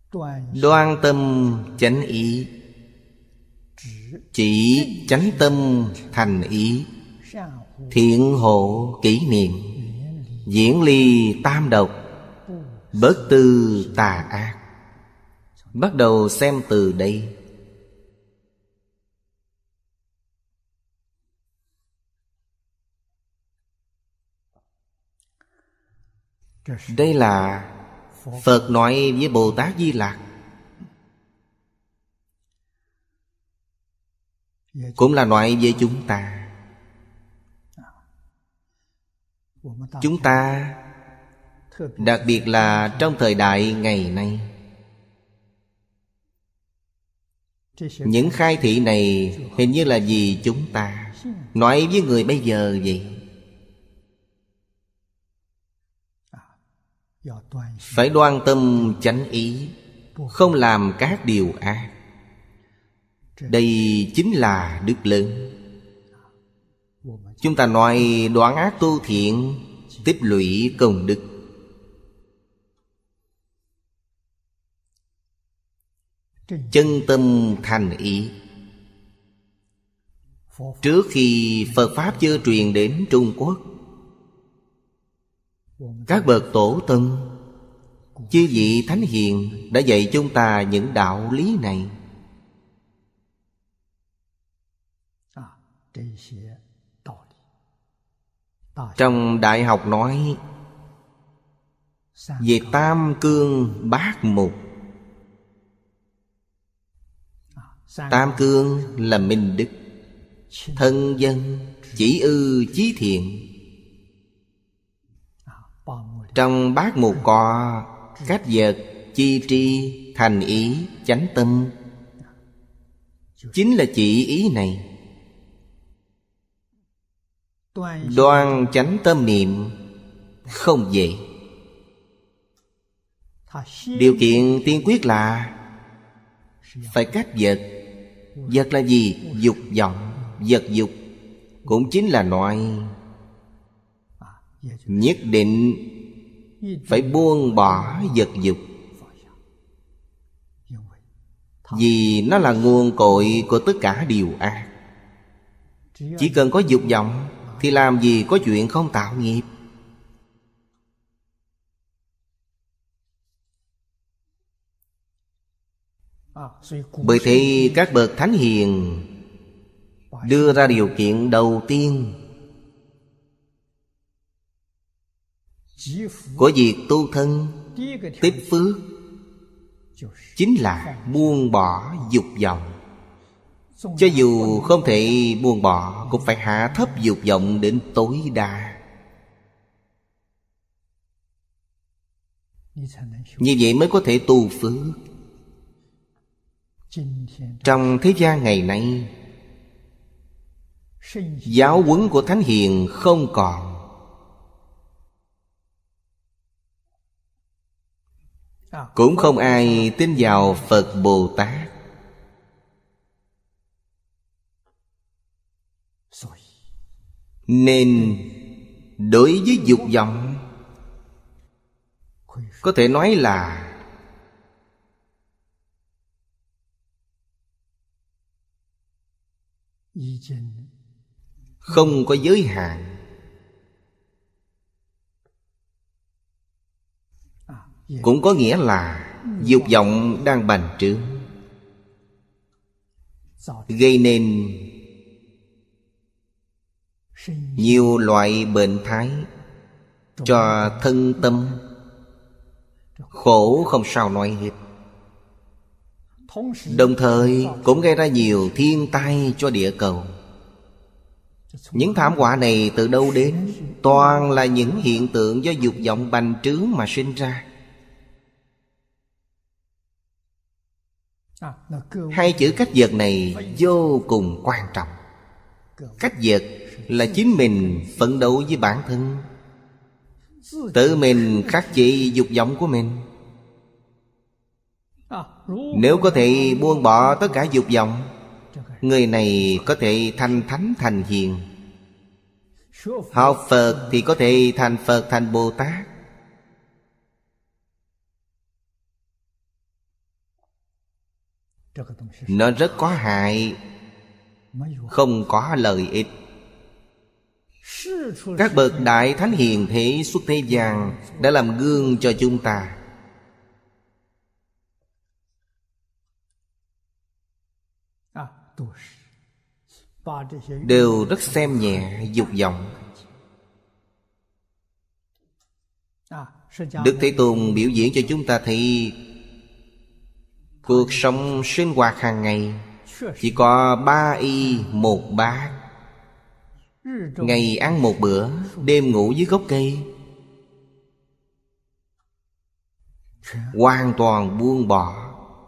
Đoan tâm chánh ý, chỉ chánh tâm thành ý. Thiện hộ kỷ niệm, diễn ly tam độc, bất tư tà ác. Bắt đầu xem từ đây. Đây là Phật nói với Bồ Tát Di Lặc, cũng là nói với chúng ta. Chúng ta, đặc biệt là trong thời đại ngày nay, những khai thị này hình như là vì chúng ta nói với người bây giờ vậy. Phải đoan tâm chánh ý, không làm các điều ác. Đây chính là đức lớn. Chúng ta nói đoạn ác tu thiện, tích lũy công đức. Chân tâm thành ý. Trước khi Phật Pháp chưa truyền đến Trung Quốc, các bậc tổ tông, chư vị thánh hiền đã dạy chúng ta những đạo lý này. Trong Đại học nói về tam cương bát mục. Tam cương là minh đức, thân dân, chỉ ư chí thiện. Trong bát mục có cách vật, chi tri, thành ý, chánh tâm. Chính là chỉ ý này. Đoan chánh tâm niệm không dễ. Điều kiện tiên quyết là phải cách vật. Vật là gì? Dục vọng, vật dục. Cũng chính là nói nhất định phải buông bỏ vật dục, vì nó là nguồn cội của tất cả điều ác. Chỉ cần có dục vọng thì làm gì có chuyện không tạo nghiệp. Bởi thế các bậc thánh hiền đưa ra điều kiện đầu tiên của việc tu thân tích phước, chính là buông bỏ dục vọng. Cho dù không thể buông bỏ, cũng phải hạ thấp dục vọng đến tối đa. Như vậy mới có thể tu phước. Trong thế gian ngày nay, giáo huấn của thánh hiền không còn. Cũng không ai tin vào Phật Bồ Tát. Nên đối với dục vọng, có thể nói là không có giới hạn. Cũng có nghĩa là dục vọng đang bành trướng, gây nên nhiều loại bệnh thái cho thân tâm. Khổ không sao nói hết. Đồng thời cũng gây ra nhiều thiên tai cho địa cầu. Những thảm họa này từ đâu đến? Toàn là những hiện tượng do dục vọng bành trướng mà sinh ra. Hai chữ cách vật này vô cùng quan trọng. Cách vật là chính mình phấn đấu với bản thân, tự mình khắc chế dục vọng của mình. Nếu có thể buông bỏ tất cả dục vọng, người này có thể thành thánh thành hiền. Học Phật thì có thể thành Phật thành Bồ Tát. Nó rất có hại, không có lợi ích. Các bậc đại thánh hiền thế xuất thế gian đã làm gương cho chúng ta. Đều rất xem nhẹ dục vọng. Đức Thế Tôn biểu diễn cho chúng ta thấy cuộc sống sinh hoạt hàng ngày chỉ có 3 y 1 bát. Ngày ăn 1 bữa, đêm ngủ dưới gốc cây. Hoàn toàn buông bỏ.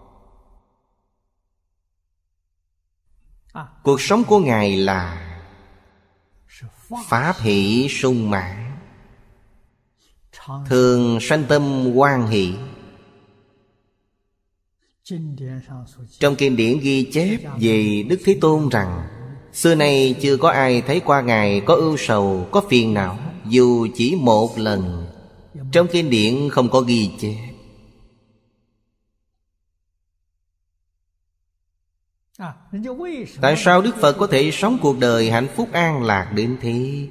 Cuộc sống của Ngài là pháp hỷ sung mãn, thường sanh tâm hoan hỷ. Trong kinh điển ghi chép về Đức Thế Tôn rằng xưa nay chưa có ai thấy qua Ngài có ưu sầu, có phiền não, dù chỉ một lần. Trong kinh điển không có ghi chép. Tại sao Đức Phật có thể sống cuộc đời hạnh phúc an lạc đến thế?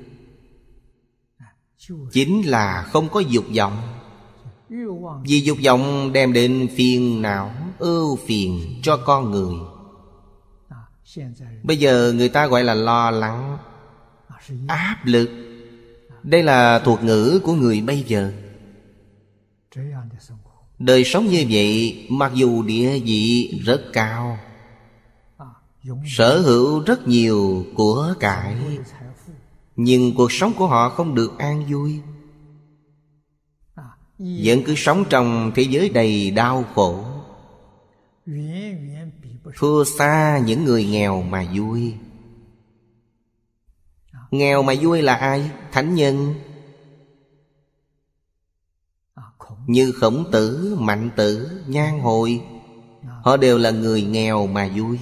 Chính là không có dục vọng. Vì dục vọng đem đến phiền não, ưu phiền cho con người. Bây giờ người ta gọi là lo lắng, áp lực. Đây là thuật ngữ của người bây giờ. Đời sống như vậy, mặc dù địa vị rất cao, sở hữu rất nhiều của cải, nhưng cuộc sống của họ không được an vui, vẫn cứ sống trong thế giới đầy đau khổ, thua xa những người nghèo mà vui. Nghèo mà vui là ai? Thánh nhân như Khổng Tử, Mạnh Tử, Nhan Hồi. Họ đều là người nghèo mà vui.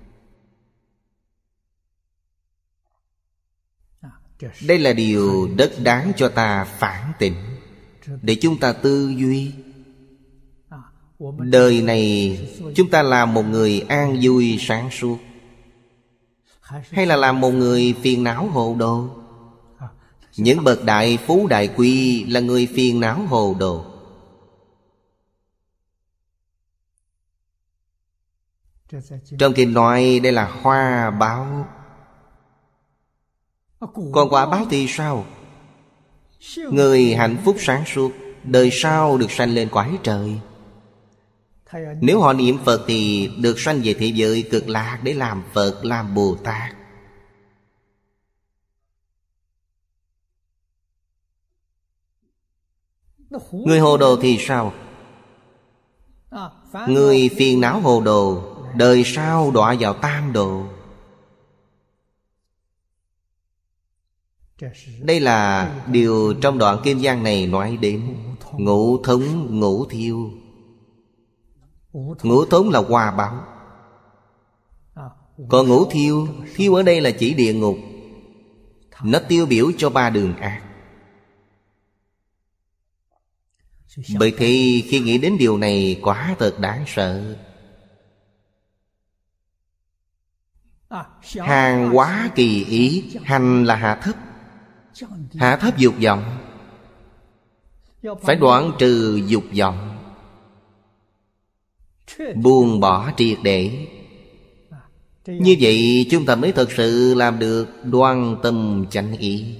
Đây là điều rất đáng cho ta phản tỉnh, để chúng ta tư duy. Đời này chúng ta làm một người an vui sáng suốt, hay là làm một người phiền não hồ đồ? Những bậc đại phú đại quý là người phiền não hồ đồ. Trong kinh nói đây là hoa báo. Còn quả báo thì sao? Người hạnh phúc sáng suốt, đời sau được sanh lên cõi trời. Nếu họ niệm Phật thì được sanh về thế giới cực lạc để làm Phật, làm Bồ Tát. Người hồ đồ thì sao? Người phiền não hồ đồ, đời sau đọa vào tam đồ. Đây là điều trong đoạn kinh văn này nói đến ngũ thống ngũ thiêu. Ngũ thống là hoa báo. Còn ngũ thiêu, thiêu ở đây là chỉ địa ngục. Nó tiêu biểu cho 3 đường ác. Bởi thì khi nghĩ đến điều này quả thật đáng sợ. Hàng hóa kỳ ý, hành là hạ thấp. Hạ thấp dục vọng, phải đoạn trừ dục vọng, buông bỏ triệt để. Như vậy chúng ta mới thật sự làm được đoan tâm chánh ý.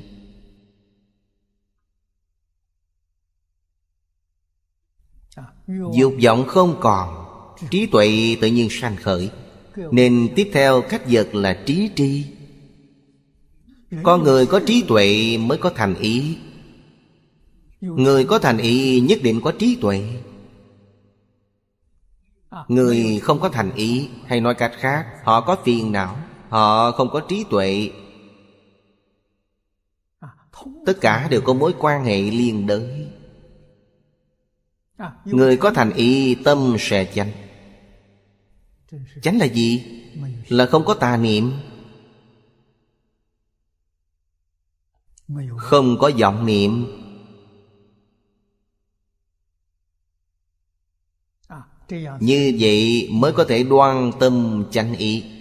Dục vọng không còn, trí tuệ tự nhiên sanh khởi. Nên tiếp theo cách vật là trí tri. Con người có trí tuệ mới có thành ý. Người có thành ý nhất định có trí tuệ. Người không có thành ý, hay nói cách khác, họ có phiền não, họ không có trí tuệ. Tất cả đều có mối quan hệ liên đới. Người có thành ý tâm sẽ chánh. Chánh là gì? Là không có tà niệm, không có vọng niệm. Như vậy mới có thể đoan tâm chánh ý.